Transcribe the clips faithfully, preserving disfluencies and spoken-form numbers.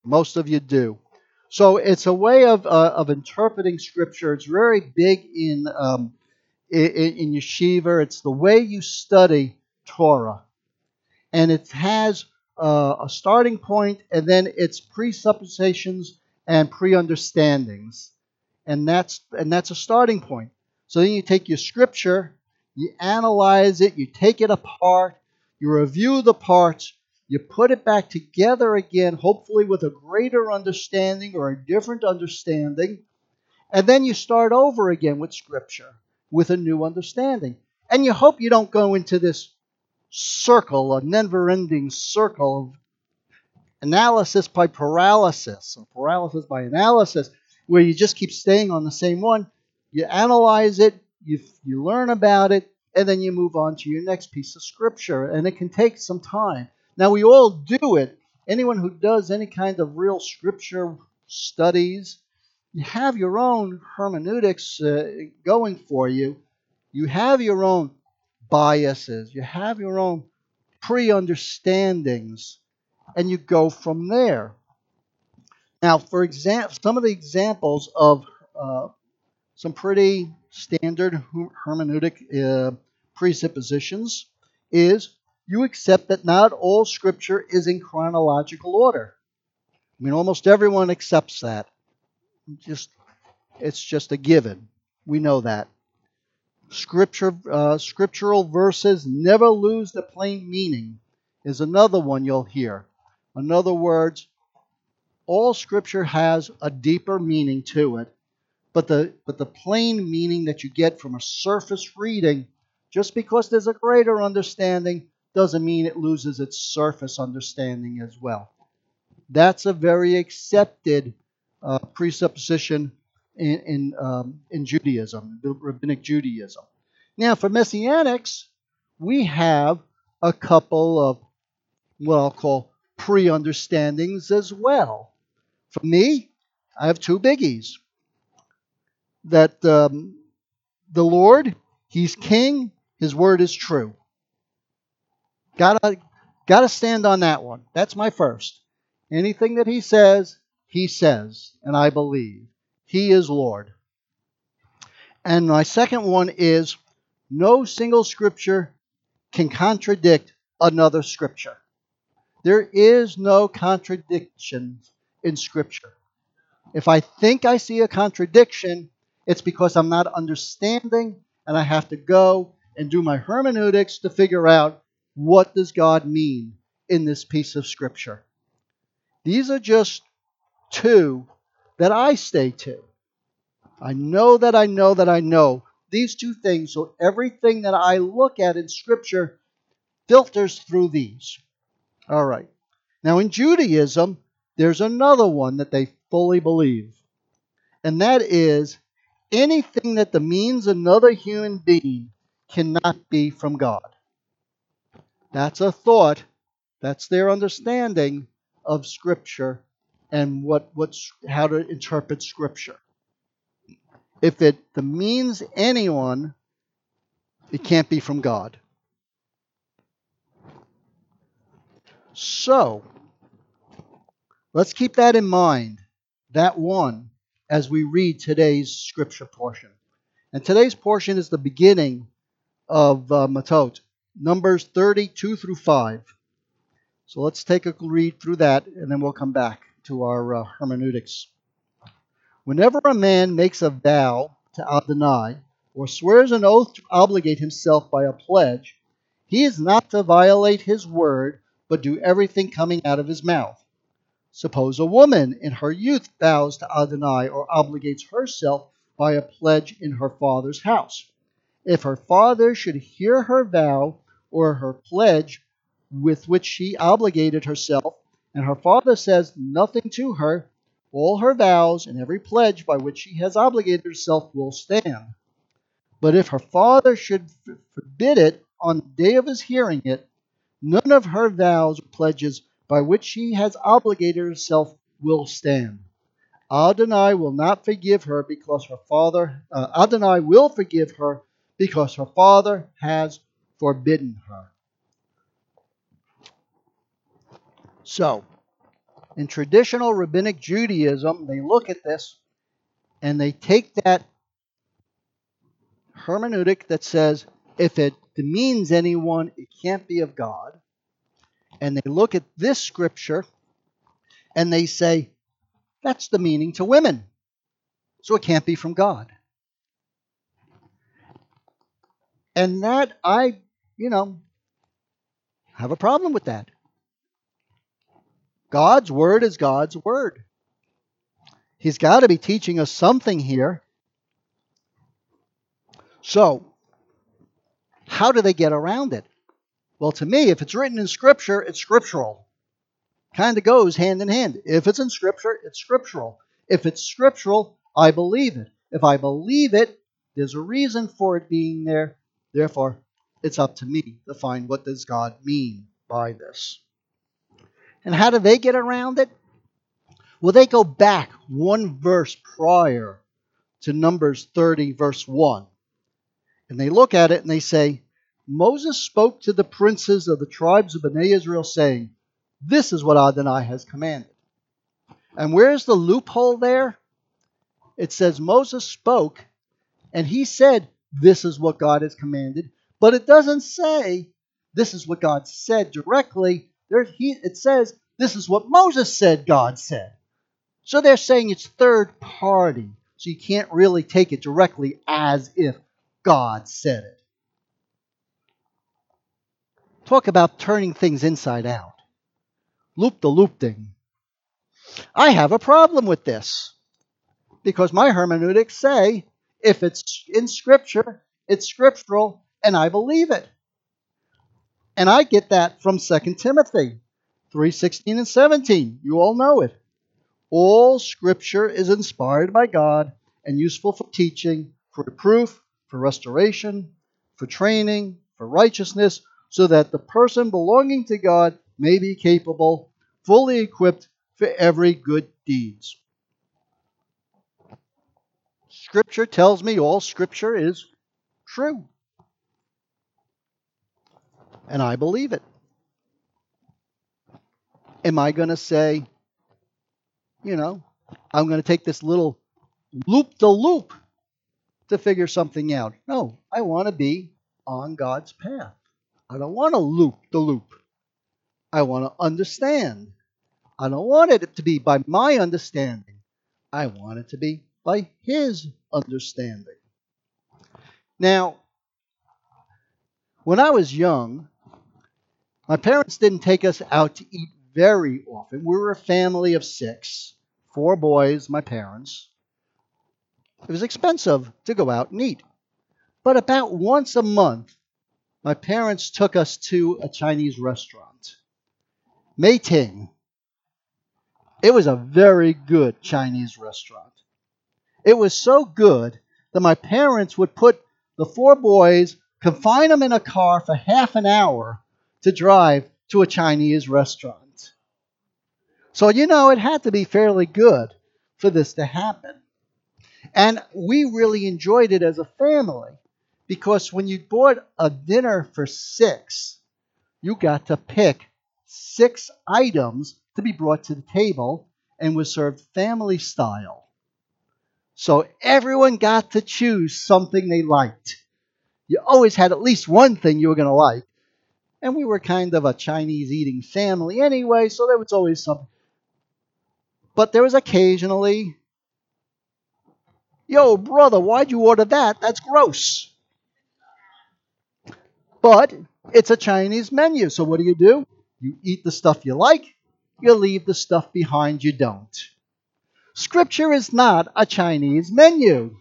Most of you do. So it's a way of uh, of interpreting scripture. It's very big in um, in, in yeshiva. It's the way you study Torah, and it has uh, a starting point, and then its presuppositions and pre-understandings, and that's and that's a starting point. So then you take your scripture, you analyze it, you take it apart, you review the parts, you put it back together again, hopefully with a greater understanding or a different understanding, and then you start over again with scripture with a new understanding. And you hope you don't go into this circle, a never-ending circle of analysis by paralysis, or paralysis by analysis, where you just keep staying on the same one. You analyze it, you, you learn about it, and then you move on to your next piece of scripture. And it can take some time. Now, we all do it. Anyone who does any kind of real scripture studies, you have your own hermeneutics uh, going for you. You have your own biases. You have your own pre-understandings, and you go from there. Now, for example, some of the examples of uh, some pretty standard hermeneutic uh, presuppositions is you accept that not all Scripture is in chronological order. I mean, almost everyone accepts that. Just it's just a given. We know that. Scripture, uh, scriptural verses never lose the plain meaning is another one you'll hear. In other words, all Scripture has a deeper meaning to it, but the but the plain meaning that you get from a surface reading, just because there's a greater understanding, doesn't mean it loses its surface understanding as well. That's a very accepted uh, presupposition in in, um, in Judaism, the rabbinic Judaism. Now, for Messianics, we have a couple of what I'll call pre-understandings as well. For me, I have two biggies. That um, the Lord, He's King, His word is true. Gotta, gotta stand on that one. That's my first. Anything that He says, He says, and I believe. He is Lord. And my second one is no single scripture can contradict another scripture. There is no contradiction in scripture. If I think I see a contradiction, it's because I'm not understanding, and I have to go and do my hermeneutics to figure out what does God mean in this piece of scripture. These are just two that I stay to. I know that I know that I know these two things, so everything that I look at in scripture filters through these. All right. Now in Judaism, there's another one that they fully believe. And that is anything that demeans another human being cannot be from God. That's a thought. That's their understanding of Scripture and what, what's, how to interpret Scripture. If it demeans anyone, it can't be from God. So, let's keep that in mind, that one, as we read today's Scripture portion. And today's portion is the beginning of uh, Matot, Numbers thirty-two through five. So let's take a read through that, and then we'll come back to our uh, hermeneutics. Whenever a man makes a vow to Adonai, or swears an oath to obligate himself by a pledge, he is not to violate his word, but do everything coming out of his mouth. Suppose a woman in her youth vows to Adonai or obligates herself by a pledge in her father's house. If her father should hear her vow or her pledge with which she obligated herself, and her father says nothing to her, all her vows and every pledge by which she has obligated herself will stand. But if her father should f- forbid it on the day of his hearing it, none of her vows or pledges by which she has obligated herself will stand. Adonai will not forgive her because her father, uh, Adonai will forgive her because her father has forbidden her. So, In traditional rabbinic Judaism, they look at this and they take that hermeneutic that says if it demeans anyone, it can't be of God. And they look at this scripture and they say that's the meaning to women. So it can't be from God. And that I, you know, have a problem with that. God's word is God's word. He's got to be teaching us something here. So, how do they get around it? Well, to me, if it's written in Scripture, it's scriptural. Kind of goes hand in hand. If it's in Scripture, it's scriptural. If it's scriptural, I believe it. If I believe it, there's a reason for it being there. Therefore, it's up to me to find what does God mean by this. And how do they get around it? Well, they go back one verse prior to Numbers thirty, verse one. And they look at it and they say, Moses spoke to the princes of the tribes of Bnei Israel, saying, this is what Adonai has commanded. And where's the loophole there? It says Moses spoke, and he said, this is what God has commanded. But it doesn't say, this is what God said directly. There, he, it says, this is what Moses said God said. So they're saying it's third party. So you can't really take it directly as if God said it. Talk about turning things inside out. Loop the loop thing. I have a problem with this because my hermeneutics say if it's in Scripture, it's scriptural, and I believe it. And I get that from Second Timothy three sixteen and seventeen. You all know it. All Scripture is inspired by God and useful for teaching, for reproof, for restoration, for training, for righteousness, so that the person belonging to God may be capable, fully equipped for every good deeds. Scripture tells me all Scripture is true. And I believe it. Am I going to say, you know, I'm going to take this little loop-the-loop to figure something out? No, I want to be on God's path. I don't want to loop the loop. I want to understand. I don't want it to be by my understanding. I want it to be by His understanding. Now, when I was young, my parents didn't take us out to eat very often. We were a family of six, four boys, my parents. It was expensive to go out and eat. But about once a month, my parents took us to a Chinese restaurant, Mei Ting. It was a very good Chinese restaurant. It was so good that my parents would put the four boys, confine them in a car for half an hour to drive to a Chinese restaurant. So, you know, it had to be fairly good for this to happen. And we really enjoyed it as a family because when you bought a dinner for six, you got to pick six items to be brought to the table and was served family style. So everyone got to choose something they liked. You always had at least one thing you were going to like. And we were kind of a Chinese eating family anyway, so there was always something. But there was occasionally, yo, brother, why'd you order that? That's gross. But it's a Chinese menu, so what do you do? You eat the stuff you like, you leave the stuff behind you don't. Scripture is not a Chinese menu.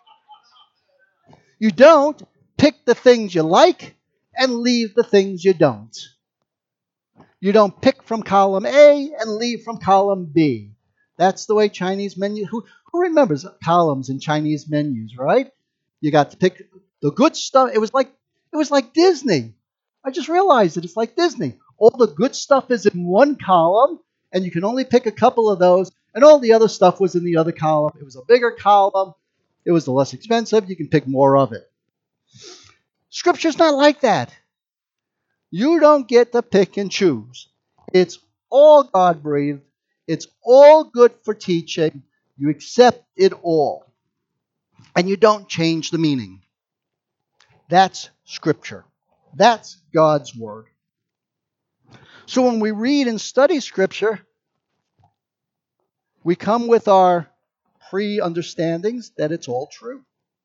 You don't pick the things you like and leave the things you don't. You don't pick from column A and leave from column B. That's the way Chinese menu. Who, who remembers columns in Chinese menus, right? You got to pick the good stuff. It was like it was like Disney. I just realized that it's like Disney. All the good stuff is in one column, and you can only pick a couple of those, and all the other stuff was in the other column. It was a bigger column. It was the less expensive. You can pick more of it. Scripture's not like that. You don't get to pick and choose. It's all God-breathed. It's all good for teaching. You accept it all. And you don't change the meaning. That's Scripture. That's God's Word. So when we read and study Scripture, we come with our pre-understandings that it's all true.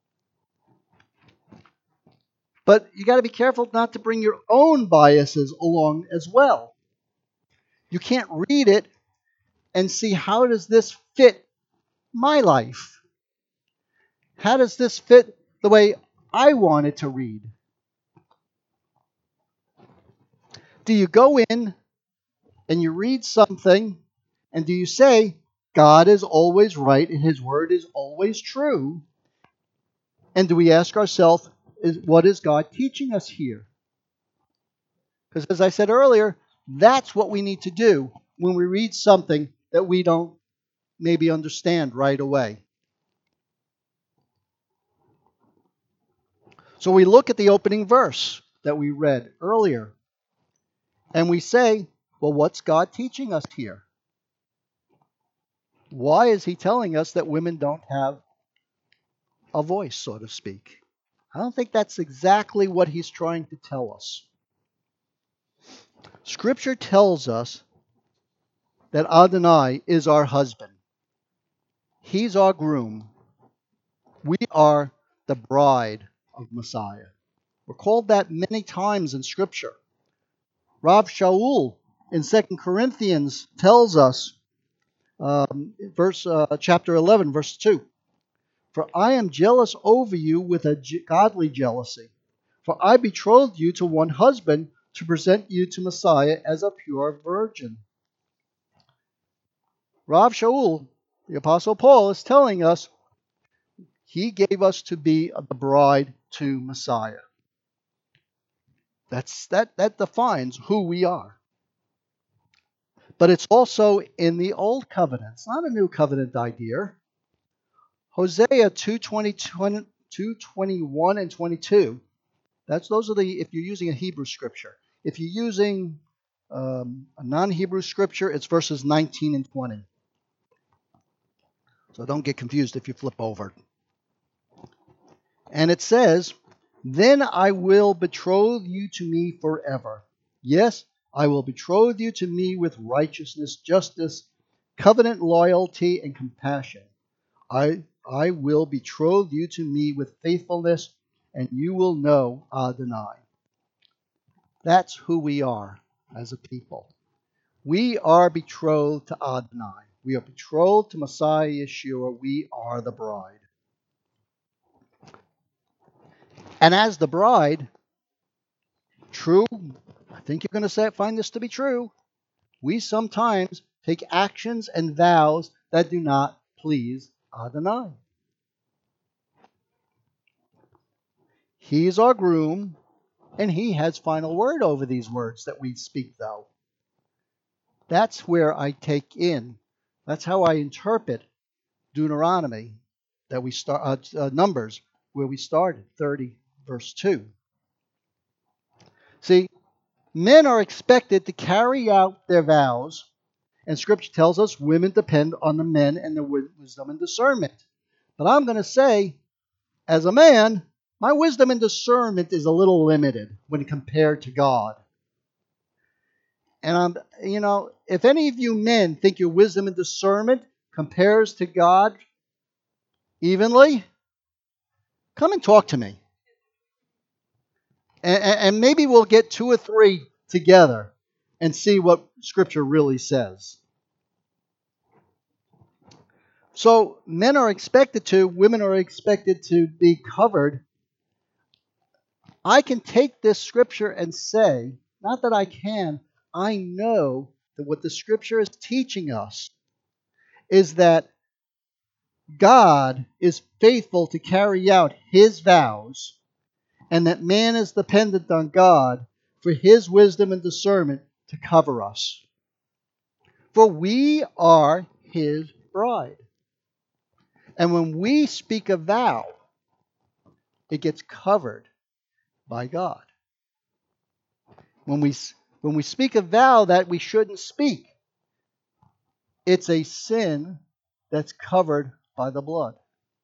But you got to be careful not to bring your own biases along as well. You can't read it and see, how does this fit my life? How does this fit the way I want it to read? Do you go in and you read something and do you say, God is always right and His Word is always true? And do we ask ourselves, is, what is God teaching us here? Because as I said earlier, that's what we need to do when we read something that we don't maybe understand right away. So we look at the opening verse that we read earlier, and we say, well, what's God teaching us here? Why is He telling us that women don't have a voice, so to speak? I don't think that's exactly what He's trying to tell us. Scripture tells us that Adonai is our husband. He's our groom. We are the bride of Messiah. We're called that many times in Scripture. Rav Shaul in Second Corinthians tells us, um, verse uh, chapter eleven, verse two, "For I am jealous over you with a godly jealousy, for I betrothed you to one husband to present you to Messiah as a pure virgin." Rav Shaul, the Apostle Paul, is telling us he gave us to be the bride to Messiah. That's, that, that defines who we are. But it's also in the Old Covenant. It's not a New Covenant idea. Hosea two twenty-one and twenty-two. That's those are the, if you're using a Hebrew scripture. If you're using um, a non-Hebrew scripture, it's verses nineteen and twenty. So don't get confused if you flip over. And it says, "Then I will betroth you to me forever. Yes, I will betroth you to me with righteousness, justice, covenant loyalty, and compassion. I, I will betroth you to me with faithfulness, and you will know Adonai." That's who we are as a people. We are betrothed to Adonai. We are betrothed to Messiah Yeshua. We are the bride. And as the bride, true, I think you're going to say, find this to be true, we sometimes take actions and vows that do not please Adonai. He is our groom, and He has final word over these words that we speak, though. That's where I take in. That's how I interpret Deuteronomy, that we start uh, uh, Numbers, where we started, thirty, verse two. See, men are expected to carry out their vows, and Scripture tells us women depend on the men and their wisdom and discernment. But I'm going to say, as a man, my wisdom and discernment is a little limited when compared to God. And I'm, you know, if any of you men think your wisdom and discernment compares to God evenly, come and talk to me. And, and maybe we'll get two or three together and see what Scripture really says. So men are expected to, women are expected to be covered. I can take this Scripture and say, not that I can, I know that what the Scripture is teaching us is that God is faithful to carry out His vows, and that man is dependent on God for His wisdom and discernment to cover us. For we are His bride. And when we speak a vow, it gets covered by God. When we, when we speak a vow that we shouldn't speak, It's a sin that's covered by the blood.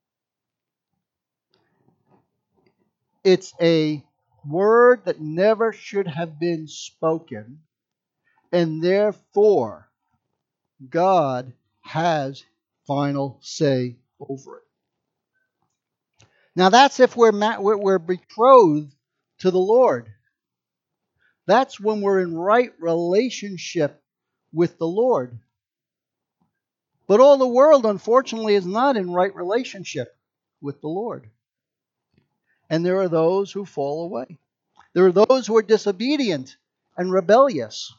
It's a word that never should have been spoken, and therefore God has final say over it. Now that's if we're, ma- we're betrothed to the Lord. That's when we're in right relationship with the Lord. But all the world, unfortunately, is not in right relationship with the Lord. And there are those who fall away. There are those who are disobedient and rebellious.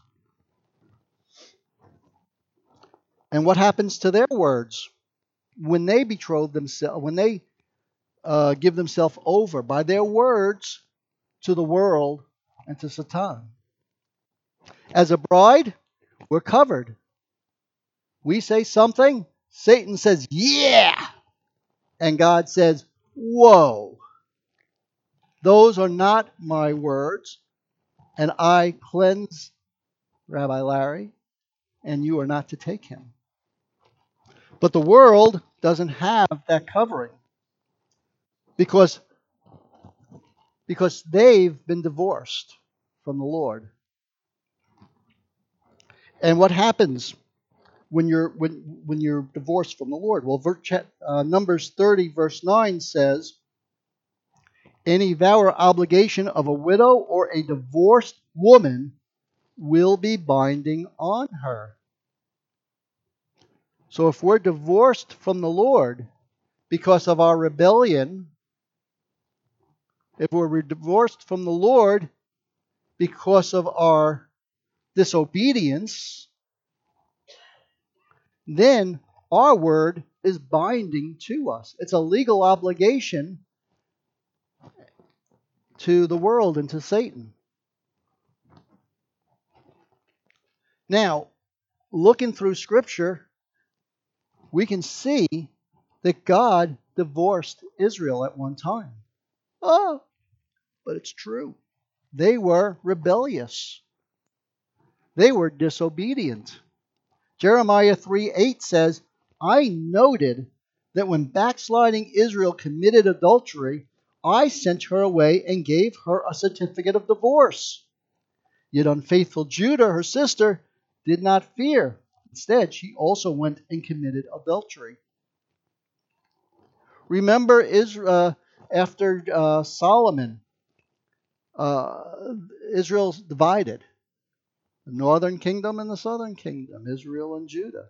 And what happens to their words when they betroth themselves, when they uh, give themselves over by their words to the world and to Satan? As a bride, we're covered. We say something, Satan says, yeah. And God says, whoa. Those are not my words. And I cleanse Rabbi Larry, and you are not to take him. But the world doesn't have that covering because, because they've been divorced from the Lord. And what happens when you're when when you're divorced from the Lord? Well, uh, Numbers thirty, verse nine says, any vow or obligation of a widow or a divorced woman will be binding on her. So if we're divorced from the Lord because of our rebellion, if we're divorced from the Lord because of our disobedience, then our word is binding to us. It's a legal obligation to the world and to Satan. Now, looking through Scripture, we can see that God divorced Israel at one time. Oh, but it's true. They were rebellious. They were disobedient. Jeremiah three eight says, I noted that when backsliding Israel committed adultery, I sent her away and gave her a certificate of divorce. Yet unfaithful Judah, her sister, did not fear. Instead, she also went and committed adultery. Remember Israel, uh, after uh, Solomon, uh, Israel's divided. The northern kingdom and the southern kingdom, Israel and Judah.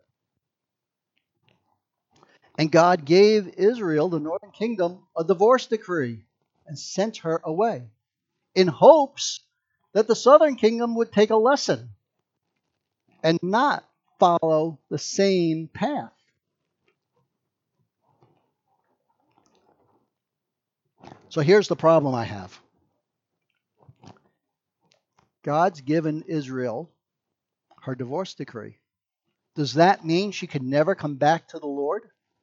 And God gave Israel, the northern kingdom, a divorce decree and sent her away in hopes that the southern kingdom would take a lesson and not follow the same path. So here's the problem I have. God's given Israel her divorce decree. Does that mean she could never come back to the Lord?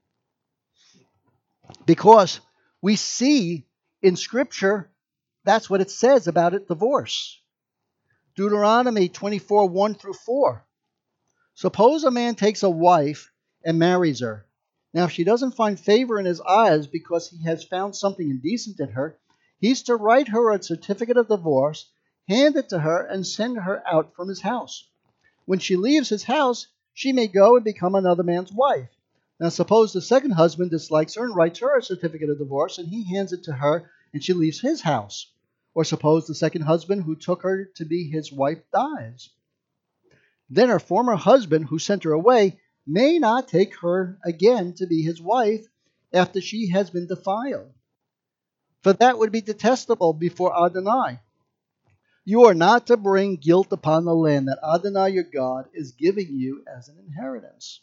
Because we see in Scripture that's what it says about it, divorce. Deuteronomy twenty-four, one through four. Suppose a man takes a wife and marries her. Now, if she doesn't find favor in his eyes because he has found something indecent in her, he's to write her a certificate of divorce, hand it to her, and send her out from his house. When she leaves his house, she may go and become another man's wife. Now, suppose the second husband dislikes her and writes her a certificate of divorce, and he hands it to her, and she leaves his house. Or suppose the second husband who took her to be his wife dies. Then her former husband who sent her away may not take her again to be his wife after she has been defiled. For that would be detestable before Adonai. You are not to bring guilt upon the land that Adonai your God is giving you as an inheritance.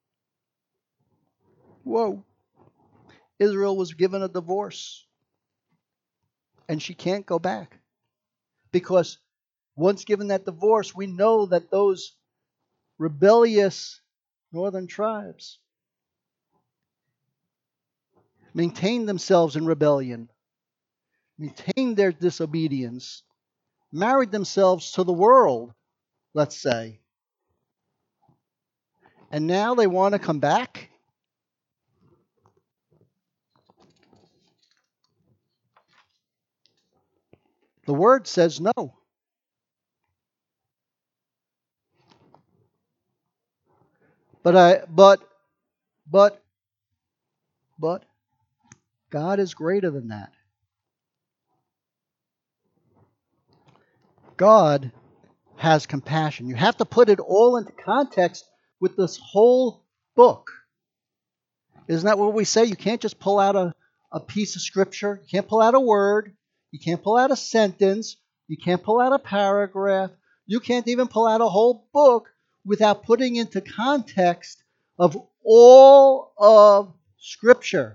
Whoa. Israel was given a divorce. And she can't go back. Because once given that divorce, we know that those rebellious northern tribes maintained themselves in rebellion, maintained their disobedience, married themselves to the world, let's say. And now they want to come back? The word says no. But I but but but God is greater than that. God has compassion. You have to put it all into context with this whole book. Isn't that what we say? You can't just pull out a, a piece of scripture. You can't pull out a word. You can't pull out a sentence. You can't pull out a paragraph. You can't even pull out a whole book without putting into context of all of Scripture.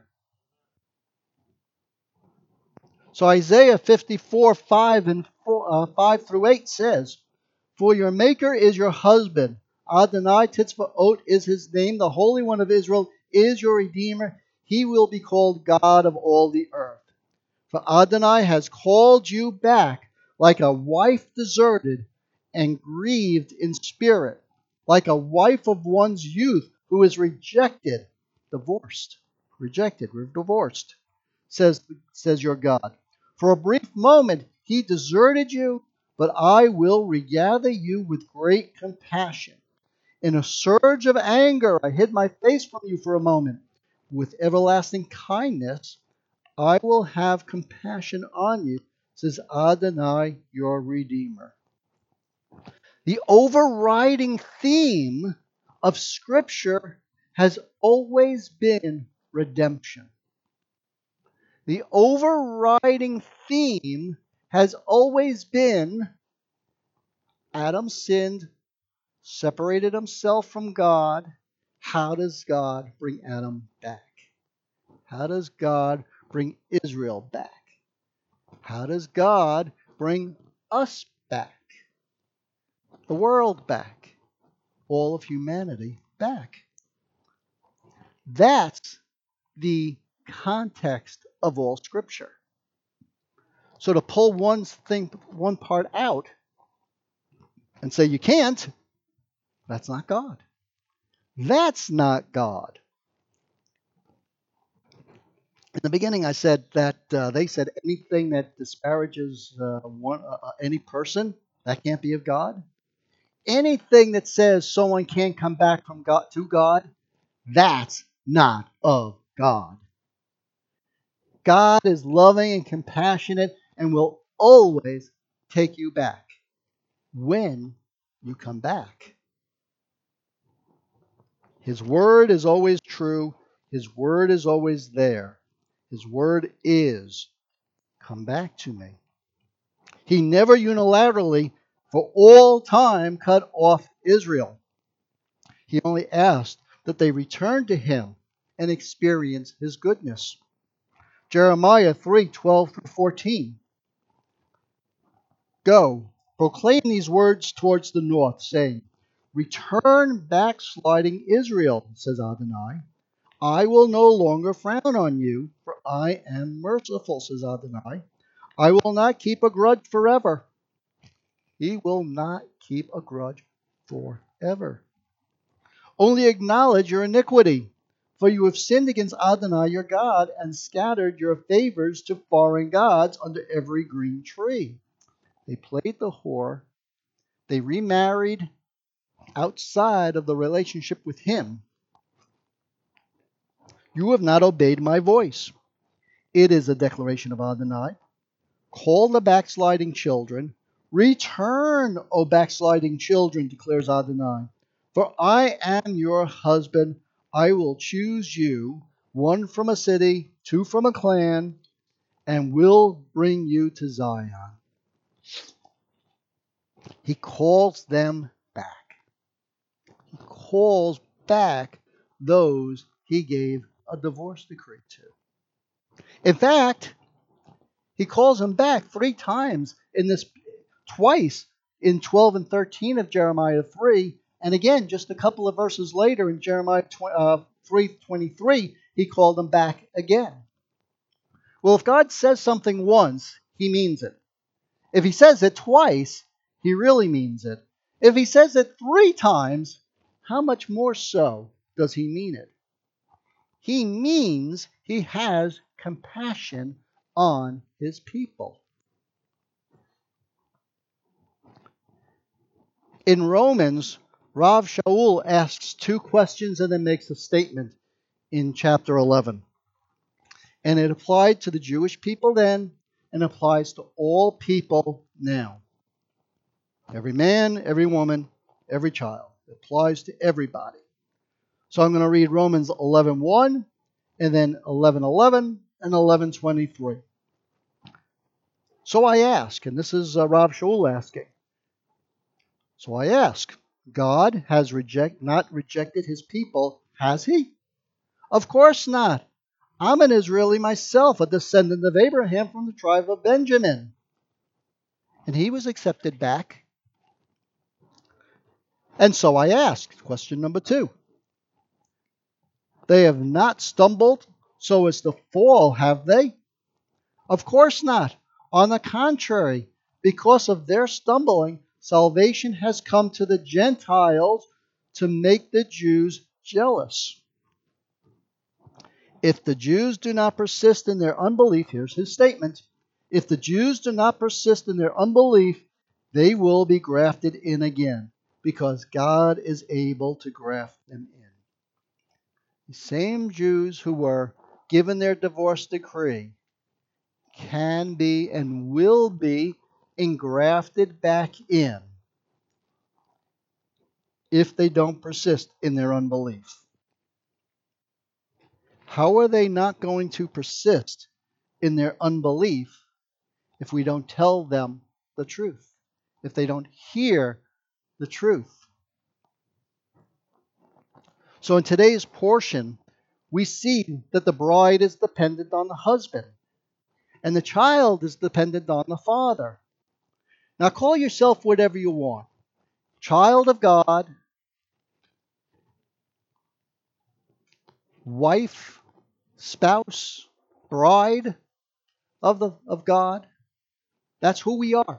So Isaiah fifty-four, five and four, uh, five through eight says, "For your Maker is your husband. Adonai Titzva'ot is his name. The Holy One of Israel is your Redeemer. He will be called God of all the earth. For Adonai has called you back like a wife deserted and grieved in spirit, like a wife of one's youth who is rejected, divorced, rejected, we're divorced, says, says your God. For a brief moment he deserted you, but I will regather you with great compassion. In a surge of anger, I hid my face from you for a moment. With everlasting kindness, I will have compassion on you, says Adonai, your Redeemer." The overriding theme of Scripture has always been redemption. The overriding theme has always been Adam sinned, separated himself from God. How does God bring Adam back? How does God bring Israel back? How does God bring us back? The world back? All of humanity back? That's the context of all Scripture. So to pull one thing, one part out and say you can't, that's not God. That's not God. In the beginning, I said that uh, they said anything that disparages uh, one, uh, any person, that can't be of God. Anything that says someone can't come back from God to God, that's not of God. God is loving and compassionate and will always take you back when you come back. His word is always true. His word is always there. His word is, come back to me. He never unilaterally, for all time, cut off Israel. He only asked that they return to him and experience his goodness. Jeremiah three, twelve through fourteen. "Go, proclaim these words towards the north, saying, Return, backsliding Israel, says Adonai. I will no longer frown on you, for I am merciful, says Adonai. I will not keep a grudge forever." He will not keep a grudge forever. "Only acknowledge your iniquity, for you have sinned against Adonai your God and scattered your favors to foreign gods under every green tree." They played the whore. They remarried outside of the relationship with him. "You have not obeyed my voice." It is a declaration of Adonai. "Call the backsliding children. Return, O backsliding children, declares Adonai. For I am your husband. I will choose you, one from a city, two from a clan, and will bring you to Zion. He calls them back. He calls back those he gave a divorce decree to. In fact, he calls them back three times in this, twice in twelve and thirteen of Jeremiah three, and again just a couple of verses later in Jeremiah three twenty-three, he called them back again. Well, if God says something once, he means it. If he says it twice, he really means it. If he says it three times, how much more so does he mean it? He means he has compassion on his people. In Romans, Rav Shaul asks two questions and then makes a statement in chapter eleven. And it applied to the Jewish people then and applies to all people now. Every man, every woman, every child. It applies to everybody. So I'm going to read Romans eleven one and then eleven eleven and eleven twenty-three. So I ask, and this is uh, Rav Shaul asking. So I ask, God has reject, not rejected his people, has he? Of course not. I'm an Israeli myself, a descendant of Abraham from the tribe of Benjamin. And he was accepted back. And so I asked, question number two. They have not stumbled so as to fall, have they? Of course not. On the contrary, because of their stumbling, salvation has come to the Gentiles to make the Jews jealous. If the Jews do not persist in their unbelief, here's his statement. If the Jews do not persist in their unbelief, they will be grafted in again, because God is able to graft them in. The same Jews who were given their divorce decree can be and will be engrafted back in if they don't persist in their unbelief. How are they not going to persist in their unbelief if we don't tell them the truth, if they don't hear the truth? So in today's portion, we see that the bride is dependent on the husband, and the child is dependent on the father. Now call yourself whatever you want. Child of God, wife, spouse, bride of the of God. That's who we are.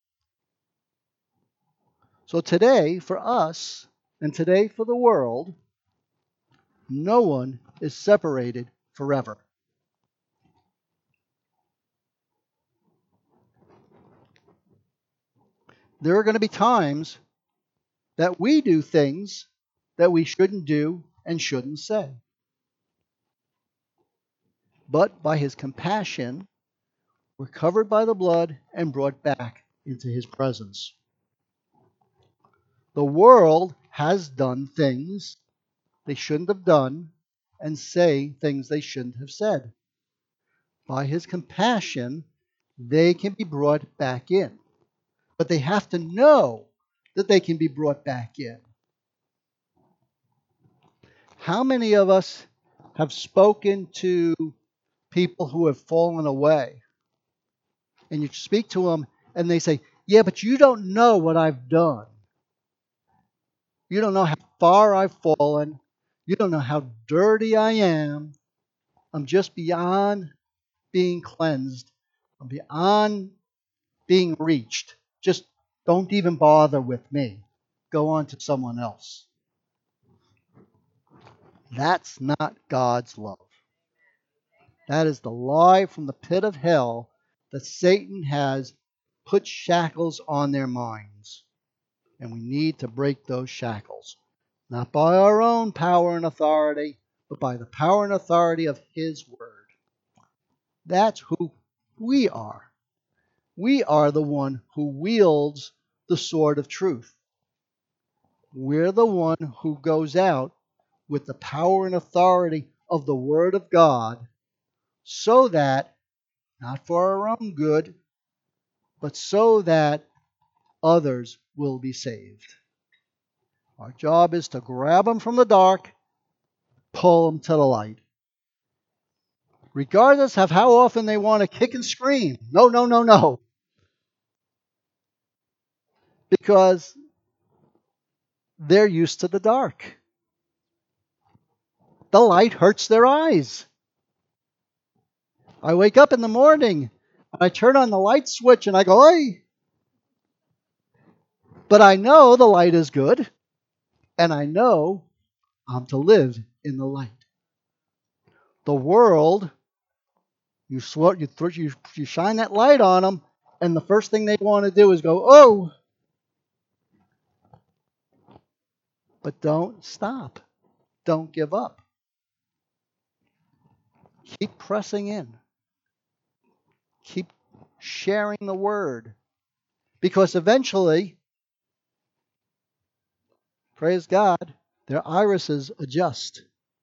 So today, for us, and today for the world, no one is separated forever. There are going to be times that we do things that we shouldn't do and shouldn't say. But by his compassion, we're covered by the blood and brought back into his presence. The world has done things they shouldn't have done and say things they shouldn't have said. By his compassion, they can be brought back in. But they have to know that they can be brought back in. How many of us have spoken to people who have fallen away? And you speak to them and they say, yeah, but you don't know what I've done. You don't know how far I've fallen. You don't know how dirty I am. I'm just beyond being cleansed. I'm beyond being reached. Just don't even bother with me. Go on to someone else. That's not God's love. That is the lie from the pit of hell that Satan has put shackles on their minds. And we need to break those shackles. Not by our own power and authority, but by the power and authority of his word. That's who we are. We are the one who wields the sword of truth. We're the one who goes out with the power and authority of the Word of God so that, not for our own good, but so that others will be saved. Our job is to grab them from the dark, pull them to the light. Regardless of how often they want to kick and scream. No, no, no, no. Because they're used to the dark. The light hurts their eyes. I wake up in the morning, and I turn on the light switch, and I go, "Hey!" But I know the light is good. and I know I'm to live in the light. The world, you sw- you, th- you you shine that light on them, and the first thing they want to do is go, oh, but don't stop. Don't give up. Keep pressing in. Keep sharing the word. Because eventually, praise God, their irises adjust.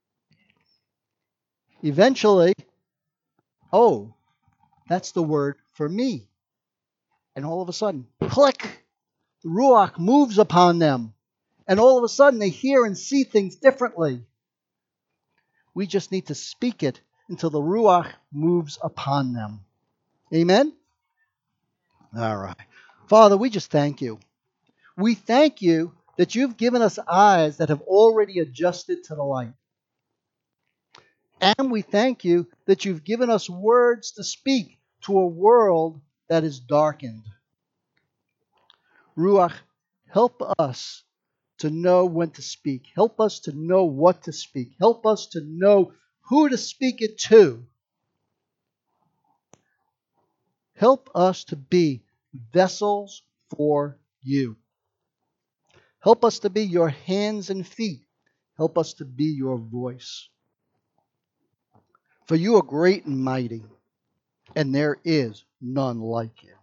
Eventually, oh, that's the word for me. And all of a sudden, click, the Ruach moves upon them. And all of a sudden, they hear and see things differently. We just need to speak it until the Ruach moves upon them. Amen? All right. Father, we just thank you. We thank you that you've given us eyes that have already adjusted to the light. And we thank you that you've given us words to speak to a world that is darkened. Ruach, help us to know when to speak. Help us to know what to speak. Help us to know who to speak it to. Help us to be vessels for you. Help us to be your hands and feet. Help us to be your voice. For you are great and mighty, and there is none like you.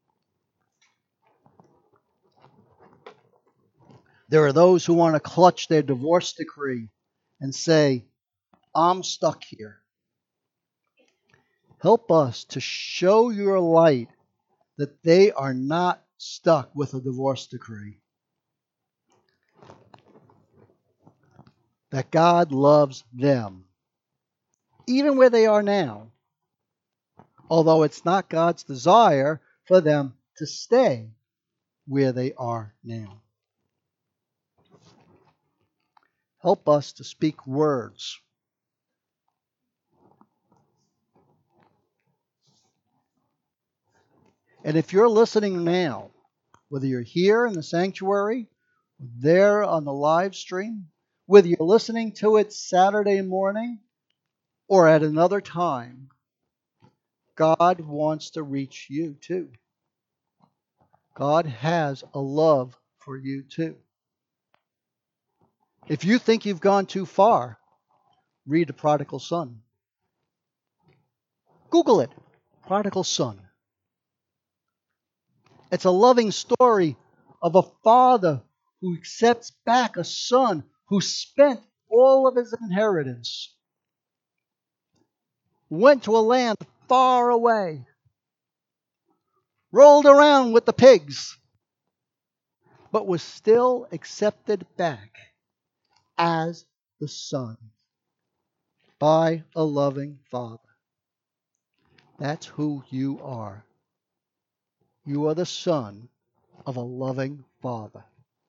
There are those who want to clutch their divorce decree and say, I'm stuck here. Help us to show your light that they are not stuck with a divorce decree. That God loves them, even where they are now, although it's not God's desire for them to stay where they are now. Help us to speak words. And if you're listening now, whether you're here in the sanctuary, there on the live stream, whether you're listening to it Saturday morning or at another time, God wants to reach you too. God has a love for you too. If you think you've gone too far, read The Prodigal Son. Google it, Prodigal Son. It's a loving story of a father who accepts back a son who spent all of his inheritance, went to a land far away, rolled around with the pigs, but was still accepted back as the son by a loving father. That's who you are. You are the son of a loving father.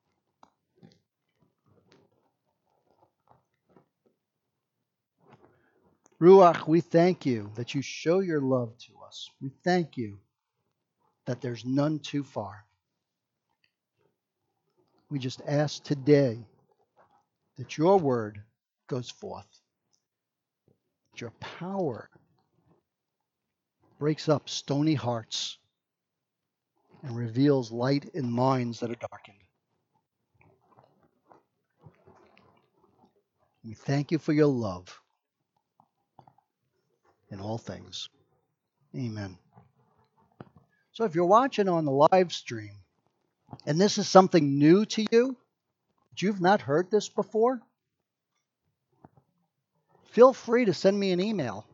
Ruach, we thank you that you show your love to us. We thank you that there's none too far. We just ask today that your word goes forth, that your power breaks up stony hearts and reveals light in minds that are darkened. We thank you for your love in all things. Amen. So if you're watching on the live stream and this is something new to you, that you've not heard this before, feel free to send me an email.